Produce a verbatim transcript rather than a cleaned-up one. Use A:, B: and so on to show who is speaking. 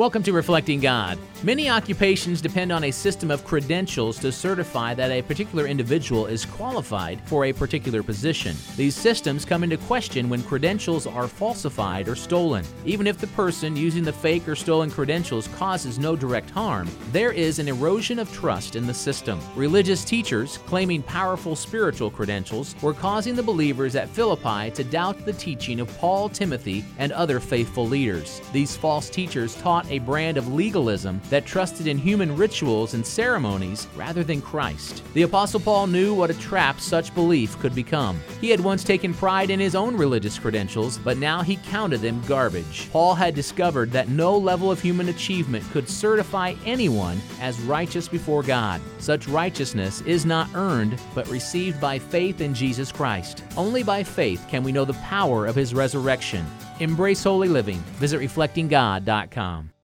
A: Welcome to Reflecting God. Many occupations depend on a system of credentials to certify that a particular individual is qualified for a particular position. These systems come into question when credentials are falsified or stolen. Even if the person using the fake or stolen credentials causes no direct harm, there is an erosion of trust in the system. Religious teachers, claiming powerful spiritual credentials, were causing the believers at Philippi to doubt the teaching of Paul, Timothy, and other faithful leaders. These false teachers taught a brand of legalism that trusted in human rituals and ceremonies rather than Christ. The Apostle Paul knew what a trap such belief could become. He had once taken pride in his own religious credentials, but now he counted them garbage. Paul had discovered that no level of human achievement could certify anyone as righteous before God. Such righteousness is not earned, but received by faith in Jesus Christ. Only by faith can we know the power of His resurrection. Embrace holy living. Visit reflecting god dot com.